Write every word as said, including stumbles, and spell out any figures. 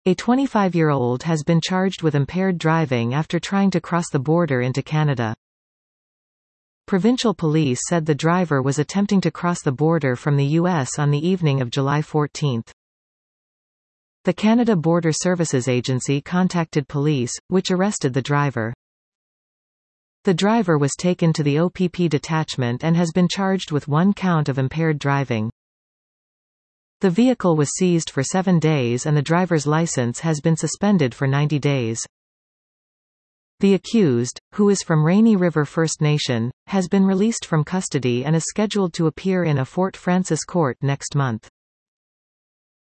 A twenty-five-year-old has been charged with impaired driving after trying to cross the border into Canada. Provincial police said the driver was attempting to cross the border from the U S on the evening of July fourteenth. The Canada Border Services Agency contacted police, which arrested the driver. The driver was taken to the O P P detachment and has been charged with one count of impaired driving. The vehicle was seized for seven days and the driver's license has been suspended for ninety days. The accused, who is from Rainy River First Nation, has been released from custody and is scheduled to appear in a Fort Frances court next month.